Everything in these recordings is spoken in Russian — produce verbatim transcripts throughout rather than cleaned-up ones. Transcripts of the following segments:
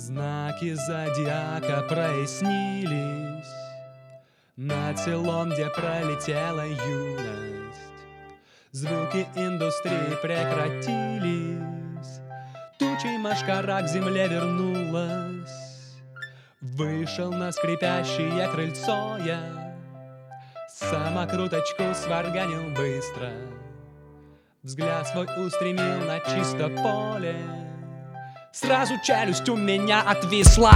Знаки зодиака прояснились над селом, где пролетела юность. Звуки индустрии прекратились, тучей машкара к земле вернулась. Вышел на скрипящее крыльцо я, самокруточку сварганил быстро, взгляд свой устремил на чисто поле. Сразу челюсть у меня отвисла.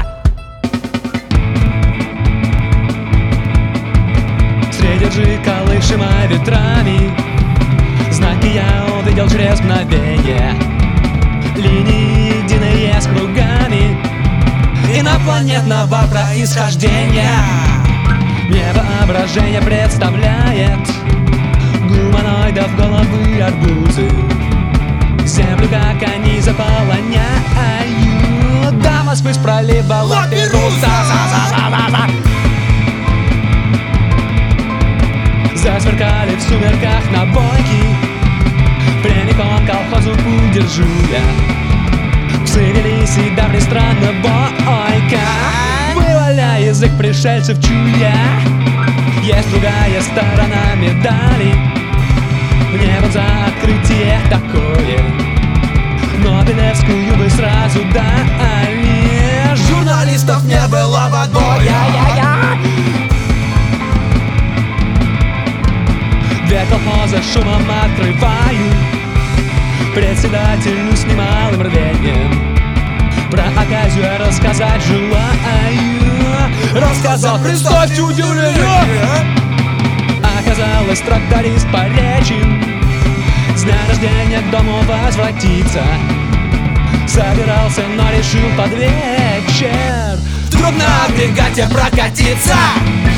Среди джи колышема ветрами знаки я увидел через мгновенье, линии единые с кругами инопланетного происхождения. Мне воображение представляет гуманоидов, головы, арбузы, землю, как они заполоняют. До Москвы с пролива Лаперуса. Засверкали в сумерках набойки, прямиком к колхозу путь держу я. Псы вели себя пристранно бойко, вываля язык пришельцев чуя. Есть другая сторона медали, мне вот за открытие такое Нобелевскую бы сразу дали. Журналистов не было в отборе. Дверь колхоза шумом открываю, председателю с немалым рвением про оказию рассказать желаю. Рассказал, представьте удивление, оказалось, тракторист поречен, с дня рождения к дому возвратиться собирался, но решил под вечер вдруг на агрегате прокатиться.